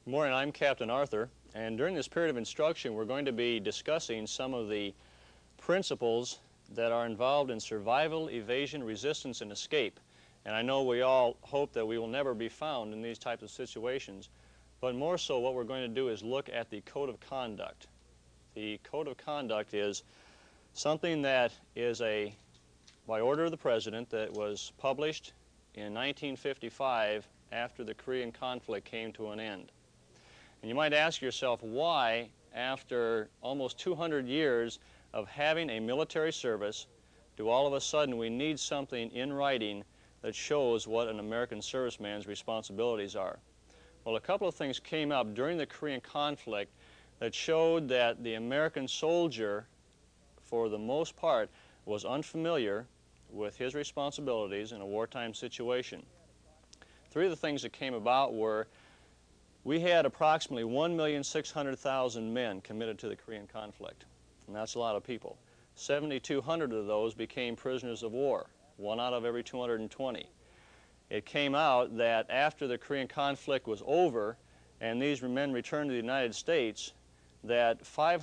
Good morning, I'm Captain Arthur, and during this period of instruction we're going to be discussing some of the principles that are involved in survival, evasion, resistance, and escape. And I know we all hope that we will never be found in these types of situations, but more so what we're going to do is look at the Code of Conduct. The Code of Conduct is something that is by order of the President that was published in 1955 after the Korean conflict came to an end. And you might ask yourself, why, after almost 200 years of having a military service, do all of a sudden we need something in writing that shows what an American serviceman's responsibilities are? Well, a couple of things came up during the Korean conflict that showed that the American soldier, for the most part, was unfamiliar with his responsibilities in a wartime situation. Three of the things that came about were we had approximately 1,600,000 men committed to the Korean conflict, and that's a lot of people. 7,200 of those became prisoners of war, 1 out of every 220. It came out that after the Korean conflict was over and these men returned to the United States, that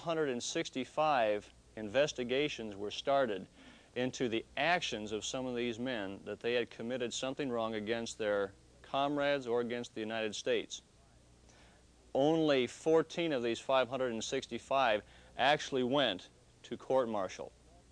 565 investigations were started into the actions of some of these men, that they had committed something wrong against their comrades or against the United States. Only 14 of these 565 actually went to court-martial,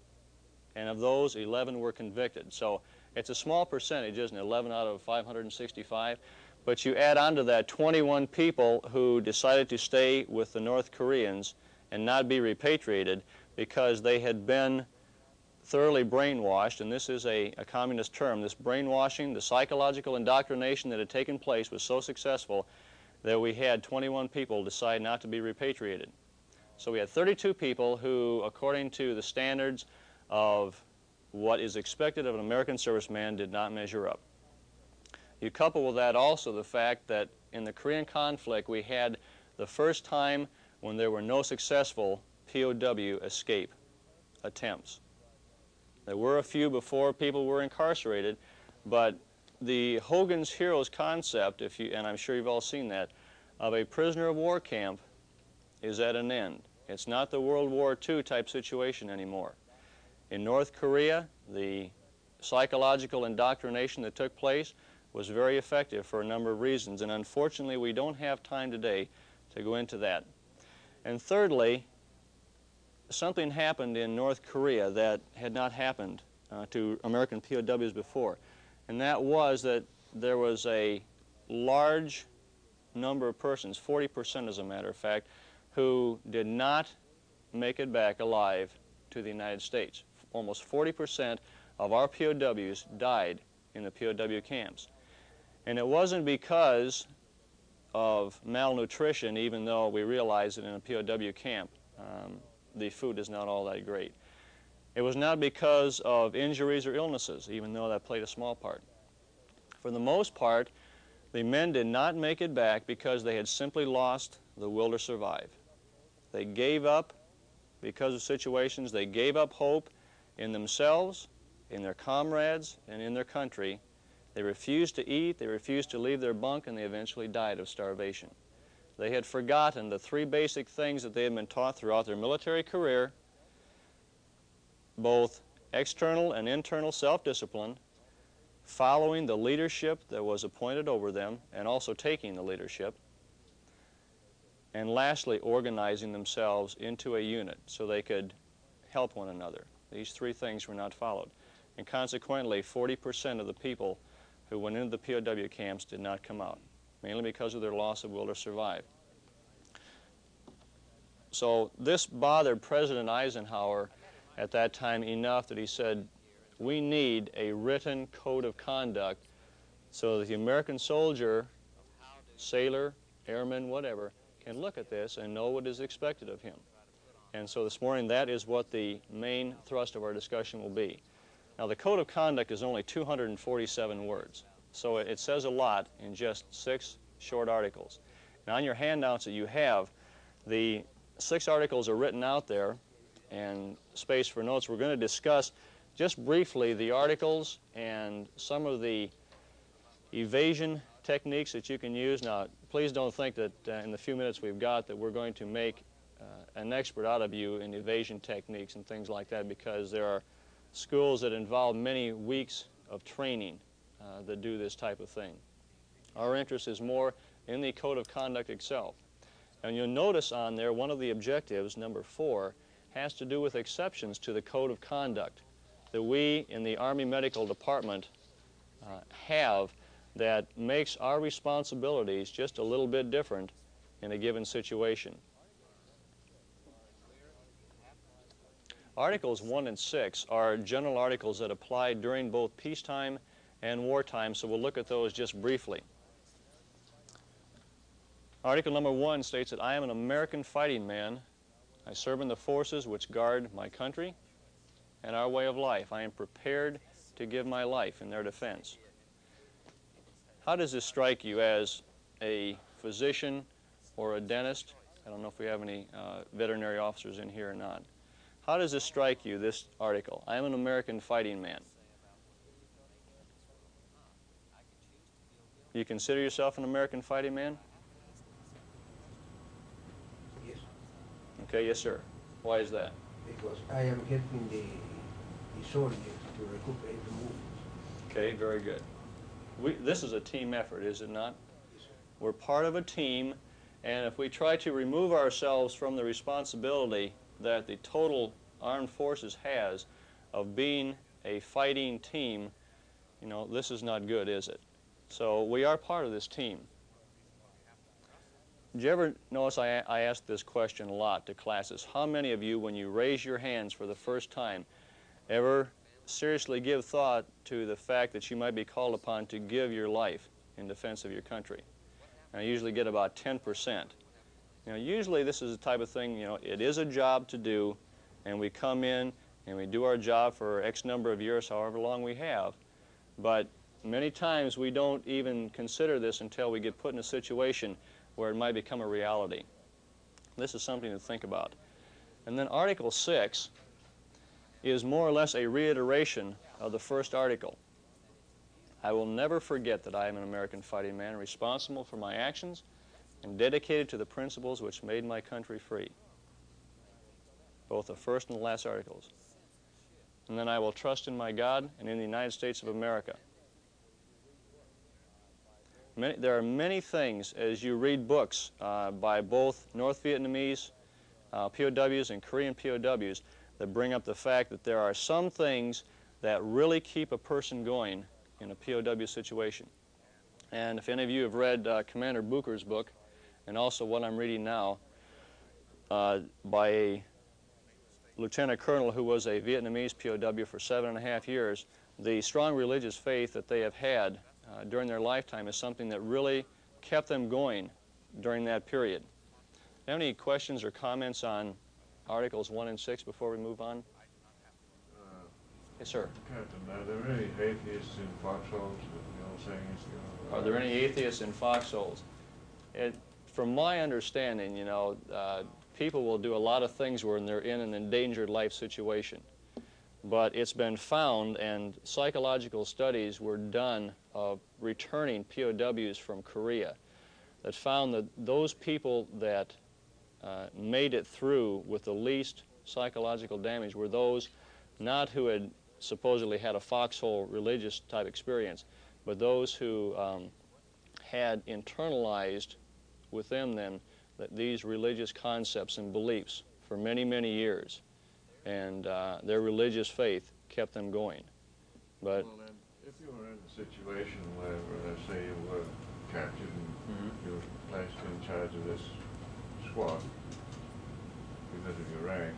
and of those 11 were convicted. So it's a small percentage, isn't it? 11 out of 565. But you add on to that 21 people who decided to stay with the North Koreans and not be repatriated because they had been thoroughly brainwashed, and this is a communist term. This brainwashing, the psychological indoctrination that had taken place was so successful that we had 21 people decide not to be repatriated. So we had 32 people who, according to the standards of what is expected of an American serviceman, did not measure up. You couple with that also the fact that in the Korean conflict we had the first time when there were no successful POW escape attempts. There were a few before people were incarcerated, but the Hogan's Heroes concept, and I'm sure you've all seen that, of a prisoner of war camp is at an end. It's not the World War II type situation anymore. In North Korea, the psychological indoctrination that took place was very effective for a number of reasons, and unfortunately we don't have time today to go into that. And thirdly, something happened in North Korea that had not happened to American POWs before. And that was that there was a large number of persons, 40% as a matter of fact, who did not make it back alive to the United States. Almost 40% of our POWs died in the POW camps. And it wasn't because of malnutrition, even though we realize that in a POW camp the food is not all that great. It was not because of injuries or illnesses, even though that played a small part. For the most part, the men did not make it back because they had simply lost the will to survive. They gave up because of situations. They gave up hope in themselves, in their comrades, and in their country. They refused to eat, they refused to leave their bunk, and they eventually died of starvation. They had forgotten the three basic things that they had been taught throughout their military career: both external and internal self-discipline, following the leadership that was appointed over them, and also taking the leadership, and lastly, organizing themselves into a unit so they could help one another. These three things were not followed. And consequently, 40% of the people who went into the POW camps did not come out, mainly because of their loss of will to survive. So this bothered President Eisenhower at that time enough that he said, we need a written code of conduct so that the American soldier, sailor, airman, whatever, can look at this and know what is expected of him. And so this morning, that is what the main thrust of our discussion will be. Now, the Code of Conduct is only 247 words, so it says a lot in just 6 short articles. Now, on your handouts that you have, the 6 articles are written out there, and space for notes. We're going to discuss just briefly the articles and some of the evasion techniques that you can use. Now, please don't think that in the few minutes we've got that we're going to make an expert out of you in evasion techniques and things like that, because there are schools that involve many weeks of training that do this type of thing. Our interest is more in the code of conduct itself. And you'll notice on there one of the objectives, number 4, has to do with exceptions to the code of conduct that we in the Army Medical Department have that makes our responsibilities just a little bit different in a given situation. Articles 1 and 6 are general articles that apply during both peacetime and wartime, so we'll look at those just briefly. Article number 1 states that I am an American fighting man. I serve in the forces which guard my country and our way of life. I am prepared to give my life in their defense. How does this strike you as a physician or a dentist? I don't know if we have any veterinary officers in here or not. How does this strike you, this article? I am an American fighting man. Do you consider yourself an American fighting man? Yes. Okay, yes, sir. Why is that? Because I am helping the soldiers to recuperate the movements. Okay, very good. This is a team effort, is it not? Yes, sir. We're part of a team, and if we try to remove ourselves from the responsibility that the total armed forces has of being a fighting team, you know, this is not good, is it? So we are part of this team. Did you ever notice I asked this question a lot to classes? How many of you, when you raise your hands for the first time, ever seriously give thought to the fact that you might be called upon to give your life in defense of your country? And I usually get about 10%. You know, usually this is the type of thing, you know, it is a job to do, and we come in and we do our job for X number of years, however long we have. But many times we don't even consider this until we get put in a situation where it might become a reality. This is something to think about. And then Article 6 is more or less a reiteration of the first article. I will never forget that I am an American fighting man, responsible for my actions and dedicated to the principles which made my country free. Both the first and the last articles. And then I will trust in my God and in the United States of America. There are many things, as you read books by both North Vietnamese POWs and Korean POWs, that bring up the fact that there are some things that really keep a person going in a POW situation. And if any of you have read Commander Bucher's book, and also what I'm reading now by a lieutenant colonel who was a Vietnamese POW for 7.5 years, the strong religious faith that they have had during their lifetime is something that really kept them going during that period. Have any questions or comments on Articles 1 and 6 before we move on? Yes, sir. Captain, are there any atheists in foxholes? The old saying is, Are there any atheists in foxholes? From my understanding, you know, people will do a lot of things when they're in an endangered life situation. But it's been found, and psychological studies were done of returning POWs from Korea, that found that those people that made it through with the least psychological damage were those not who had supposedly had a foxhole religious type experience, but those who had internalized within them that these religious concepts and beliefs for many, many years. And their religious faith kept them going. But well, then, if you were in a situation where, let's say, you were captured and you were placed in charge of this squad because of your rank,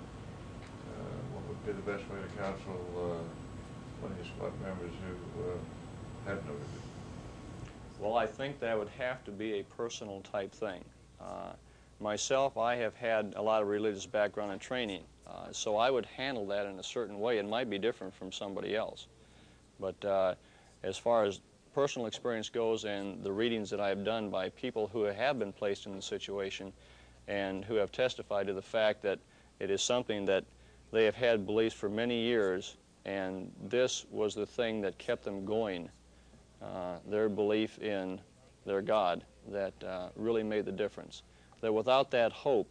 what would be the best way to counsel one of your squad members who had no religion? well, I think that would have to be a personal type thing. Myself, I have had a lot of religious background and training, so I would handle that in a certain way. It might be different from somebody else. But as far as personal experience goes and the readings that I have done by people who have been placed in the situation and who have testified to the fact that it is something that they have had beliefs for many years, and this was the thing that kept them going, their belief in their God that really made the difference. That without that hope,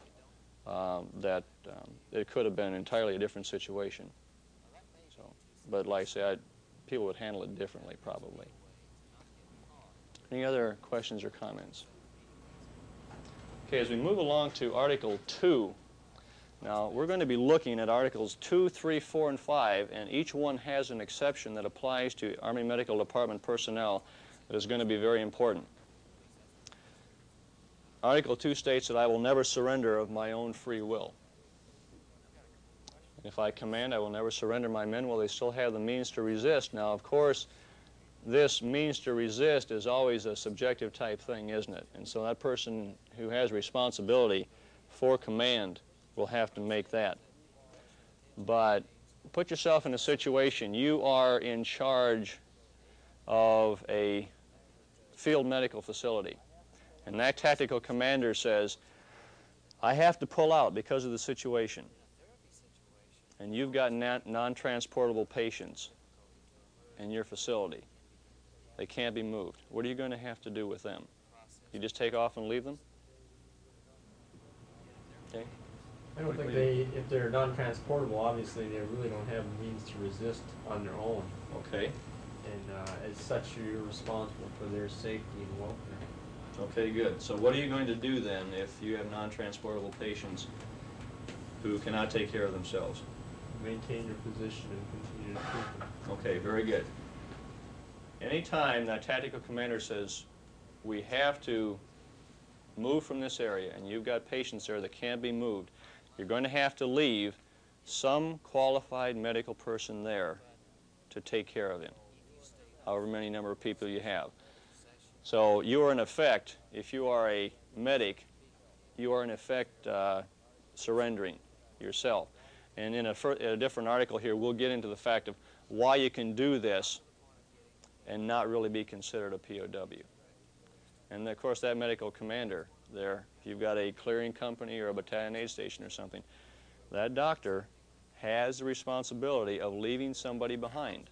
it could have been entirely a different situation. So, but like I say, people would handle it differently probably. Any other questions or comments? Okay, as we move along to Article 2, now we're going to be looking at Articles 2, 3, 4, and 5, and each one has an exception that applies to Army Medical Department personnel that is going to be very important. Article 2 states that I will never surrender of my own free will. If I command, I will never surrender my men while they still have the means to resist. Now, of course, this means to resist is always a subjective type thing, isn't it? And so that person who has responsibility for command will have to make that. But put yourself in a situation, you are in charge of a field medical facility, and that tactical commander says, I have to pull out because of the situation, and you've got non-transportable patients in your facility. They can't be moved. What are you going to have to do with them? You just take off and leave them? Okay. I don't think if they're non-transportable, obviously they really don't have the means to resist on their own. Okay. And as such, you're responsible for their safety and welfare. Okay, good. So what are you going to do then if you have non-transportable patients who cannot take care of themselves? Maintain your position and continue to treat them. Okay, very good. Anytime that tactical commander says, we have to move from this area and you've got patients there that can't be moved, you're going to have to leave some qualified medical person there to take care of him, however many number of people you have. So you are in effect, if you are a medic, you are in effect surrendering yourself. And in a different article here, we'll get into the fact of why you can do this and not really be considered a POW. And of course, that medical commander there, if you've got a clearing company or a battalion aid station or something, that doctor has the responsibility of leaving somebody behind.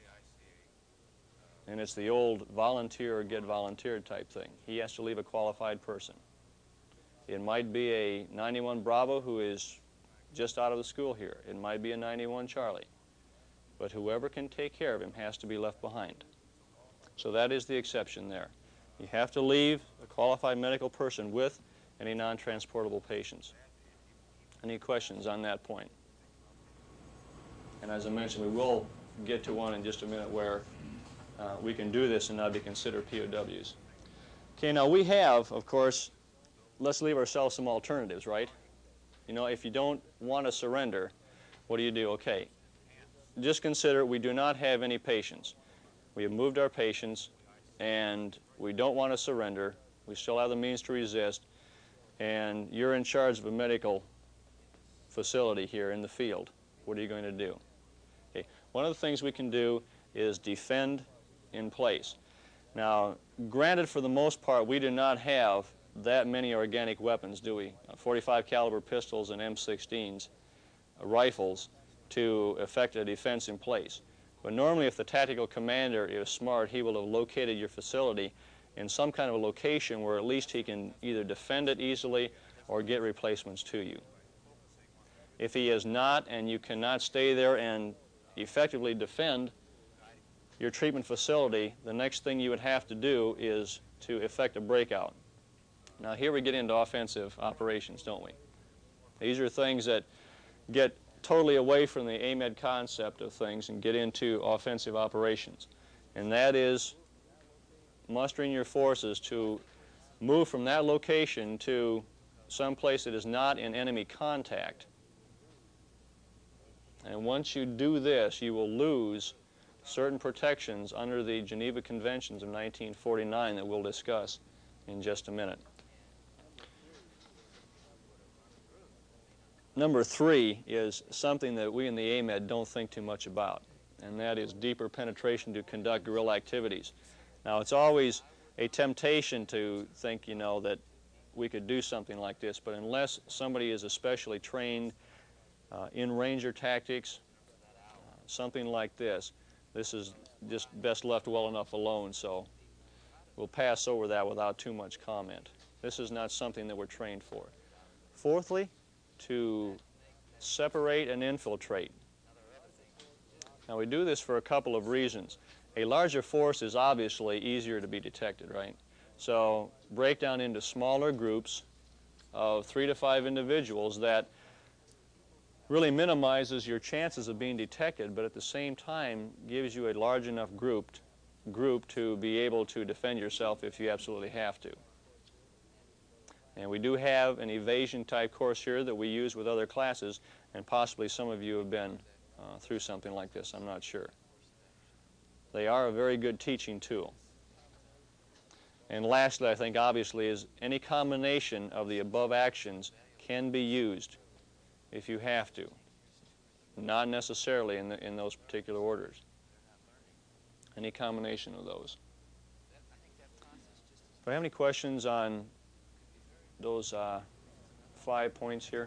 And it's the old volunteer or get volunteered type thing. He has to leave a qualified person. It might be a 91 Bravo who is just out of the school here. It might be a 91 Charlie. But whoever can take care of him has to be left behind. So that is the exception there. You have to leave a qualified medical person with any non-transportable patients. Any questions on that point? And as I mentioned, we will get to one in just a minute where we can do this and not be considered POWs. Okay, now we have, of course, let's leave ourselves some alternatives, right? You know, if you don't want to surrender, what do? Okay, just consider we do not have any patients. We have moved our patients, and we don't want to surrender. We still have the means to resist, and you're in charge of a medical facility here in the field. What are you going to do? Okay, one of the things we can do is defend in place. Now, granted, for the most part, we do not have that many organic weapons, do we? 45 caliber pistols and M16s, rifles, to effect a defense in place. But normally, if the tactical commander is smart, he will have located your facility in some kind of a location where at least he can either defend it easily or get replacements to you. If he is not, and you cannot stay there and effectively defend your treatment facility, the next thing you would have to do is to effect a breakout. Now here we get into offensive operations, don't we? These are things that get totally away from the AMED concept of things and get into offensive operations. And that is mustering your forces to move from that location to some place that is not in enemy contact. And once you do this, you will lose certain protections under the Geneva Conventions of 1949 that we'll discuss in just a minute. Number 3 is something that we in the AMED don't think too much about, and that is deeper penetration to conduct guerrilla activities. Now, it's always a temptation to think, you know, that we could do something like this, but unless somebody is especially trained in Ranger tactics, something like this is just best left well enough alone. So we'll pass over that without too much comment. This is not something that we're trained for. Fourthly, to separate and infiltrate. Now we do this for a couple of reasons. A larger force is obviously easier to be detected, right? So break down into smaller groups of 3 to 5 individuals that really minimizes your chances of being detected, but at the same time gives you a large enough group to be able to defend yourself if you absolutely have to. And we do have an evasion type course here that we use with other classes, and possibly some of you have been through something like this, I'm not sure. They are a very good teaching tool. And lastly, I think obviously, is any combination of the above actions can be used if you have to, not necessarily in those particular orders. Any combination of those. Do I have any questions on those 5 points here?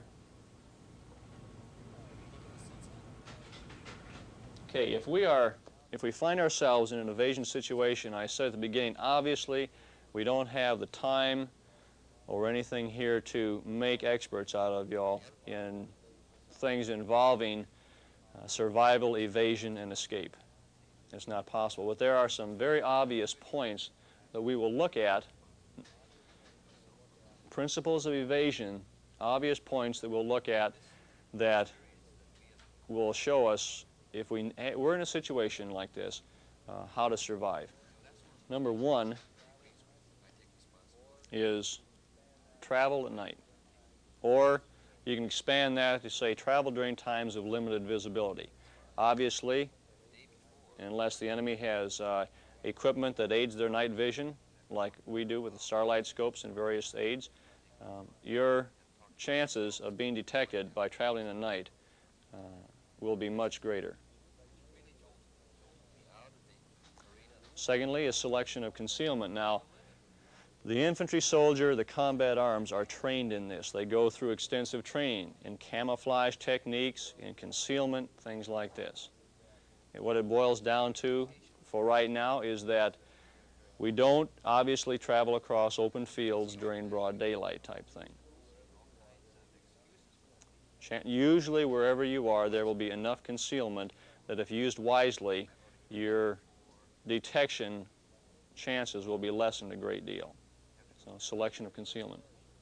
Okay, if we find ourselves in an evasion situation, I said at the beginning, obviously we don't have the time or anything here to make experts out of y'all in things involving survival, evasion, and escape. It's not possible. But there are some very obvious points that we will look at, principles of evasion, obvious points that we'll look at that will show us, if we're in a situation like this, how to survive. Number one is travel at night. Or you can expand that to say travel during times of limited visibility. Obviously, unless the enemy has equipment that aids their night vision, like we do with the starlight scopes and various aids, your chances of being detected by traveling at night will be much greater. Secondly, a selection of concealment. Now, the infantry soldier, the combat arms are trained in this. They go through extensive training in camouflage techniques, in concealment, things like this. And what it boils down to for right now is that we don't obviously travel across open fields during broad daylight type thing. Usually wherever you are, there will be enough concealment that if used wisely, your detection chances will be lessened a great deal. So selection of concealment.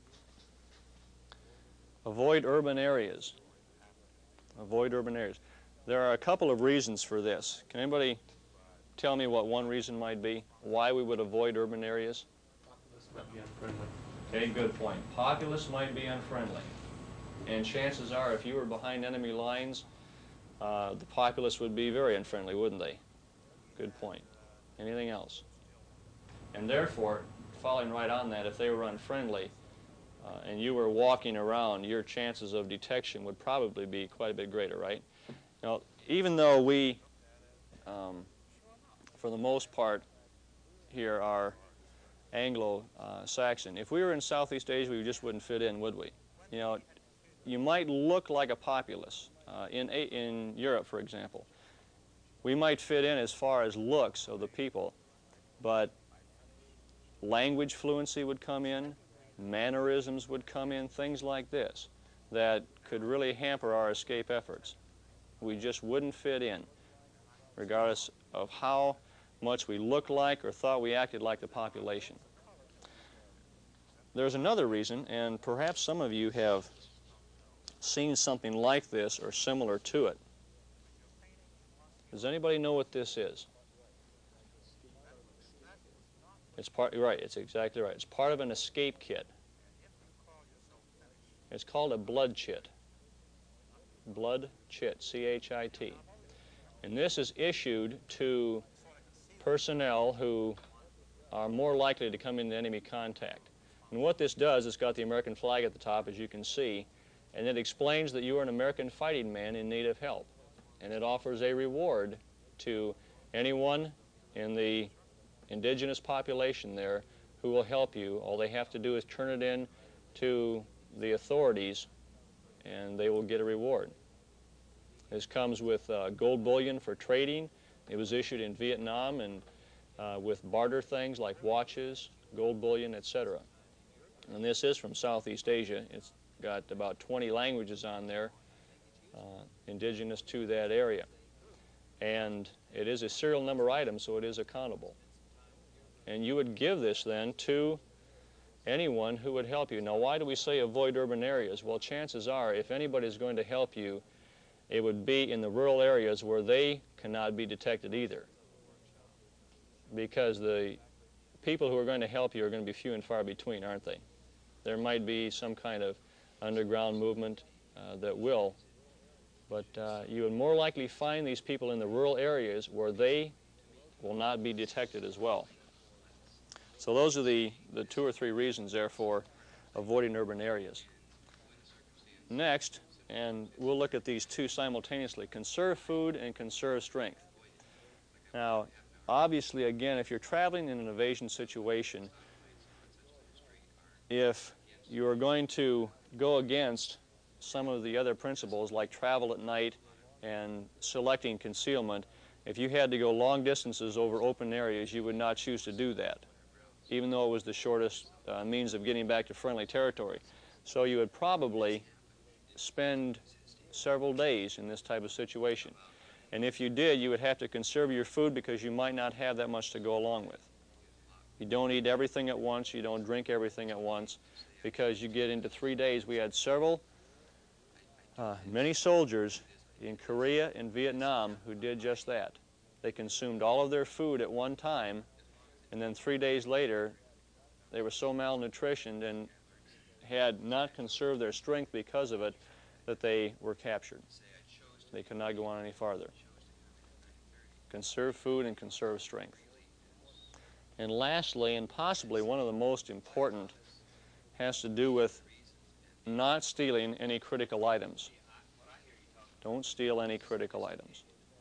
Avoid urban areas. Avoid urban areas. There are a couple of reasons for this. Can anybody tell me what one reason might be? Why we would avoid urban areas? Populace might be unfriendly. Okay, good point. Populace might be unfriendly. And chances are, if you were behind enemy lines, the populace would be very unfriendly, wouldn't they? Good point. Anything else? And therefore, following right on that, if they were unfriendly and you were walking around, your chances of detection would probably be quite a bit greater, right? Now, even though we, for the most part, here are Anglo-Saxon, if we were in Southeast Asia, we just wouldn't fit in, would we? You know, you might look like a populace in Europe, for example. We might fit in as far as looks of the people, but language fluency would come in, mannerisms would come in, things like this that could really hamper our escape efforts. We just wouldn't fit in, regardless of how much we looked like or thought we acted like the population. There's another reason, and perhaps some of you have seen something like this or similar to it. Does anybody know what this is? It's right, it's exactly right. It's part of an escape kit. It's called a blood chit. Blood chit, C-H-I-T. And this is issued to personnel who are more likely to come into enemy contact. And what this does, it's got the American flag at the top, as you can see, and it explains that you are an American fighting man in need of help. And it offers a reward to anyone in the indigenous population there who will help you. All they have to do is turn it in to the authorities and they will get a reward. This comes with gold bullion for trading. It was issued in Vietnam and with barter things like watches, gold bullion, etc. And this is from Southeast Asia. It's got about 20 languages on there, indigenous to that area. And it is a serial number item, so it is accountable. And you would give this then to anyone who would help you. Now, why do we say avoid urban areas? Well, chances are, if anybody's going to help you, it would be in the rural areas where they cannot be detected either. Because the people who are going to help you are going to be few and far between, aren't they? There might be some kind of underground movement that will, but you would more likely find these people in the rural areas where they will not be detected as well. So those are the 2 or 3 reasons there for avoiding urban areas. Next, and we'll look at these 2 simultaneously, conserve food and conserve strength. Now, obviously, again, if you're traveling in an evasion situation, if you are going to go against some of the other principles like travel at night and selecting concealment, if you had to go long distances over open areas, you would not choose to do that, even though it was the shortest means of getting back to friendly territory. So you would probably spend several days in this type of situation. And if you did, you would have to conserve your food because you might not have that much to go along with. You don't eat everything at once, you don't drink everything at once, because you get into 3 days. We had many soldiers in Korea and Vietnam who did just that. They consumed all of their food at one time, and then 3 days later, they were so malnutritioned and had not conserved their strength because of it that they were captured. They could not go on any farther. Conserve food and conserve strength. And lastly, and possibly one of the most important, has to do with not stealing any critical items. Don't steal any critical items.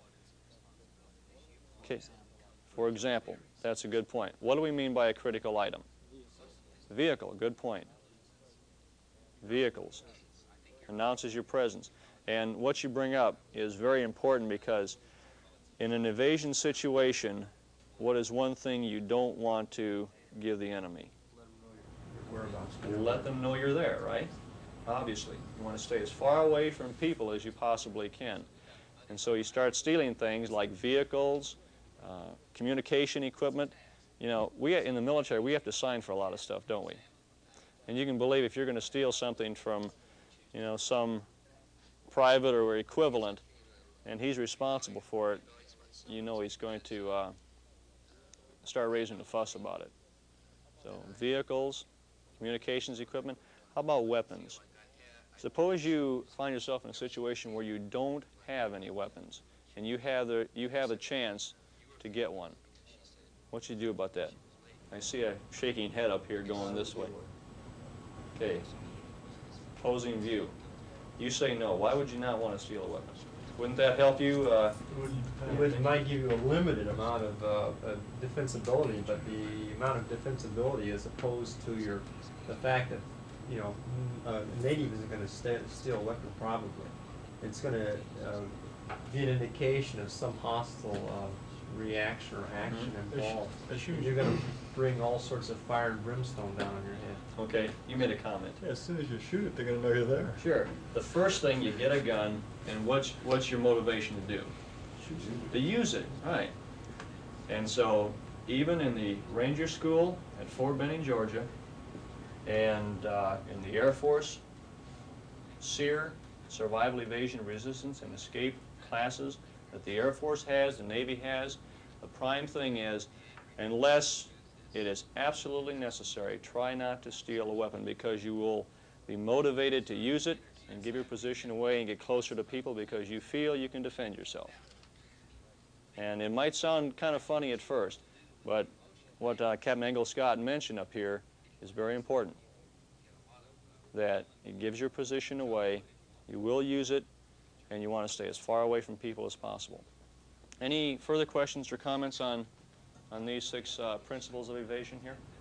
Okay. For example, that's a good point. What do we mean by a critical item? Vehicle, good point. Vehicles. Announces your presence. And what you bring up is very important because in an evasion situation, what is one thing you don't want to give the enemy? Let them know you're there, right? Obviously. You want to stay as far away from people as you possibly can. And so you start stealing things like vehicles, communication equipment. You know, in the military, we have to sign for a lot of stuff, don't we? And you can believe if you're going to steal something from, you know, some private or equivalent, and he's responsible for it, you know he's going to start raising a fuss about it. So vehicles, communications equipment. How about weapons? Suppose you find yourself in a situation where you don't have any weapons, and you have a chance to get one. What you do about that? I see a shaking head up here going this way. Okay. Opposing view. You say no. Why would you not want to steal a weapon? Wouldn't that help you? It might give you a limited amount of defensibility, but the amount of defensibility as opposed to the fact that, you know, a native isn't going to steal a weapon probably. It's going to be an indication of some hostile reaction or action involved. You're going to bring all sorts of fire and brimstone down on your head. Okay, you made a comment. Yeah, as soon as you shoot it, they're going to know you're there. Sure. The first thing, you get a gun, and what's your motivation to do? To use it, right. And so, even in the Ranger School at Fort Benning, Georgia, and in the Air Force, SEER, Survival, Evasion, Resistance, and Escape classes that the Air Force has, the Navy has, the prime thing is, unless it is absolutely necessary, try not to steal a weapon because you will be motivated to use it and give your position away and get closer to people because you feel you can defend yourself. And it might sound kind of funny at first, but what Captain Engel Scott mentioned up here is very important. That it gives your position away, you will use it, and you want to stay as far away from people as possible. Any further questions or comments on these 6 principles of evasion here?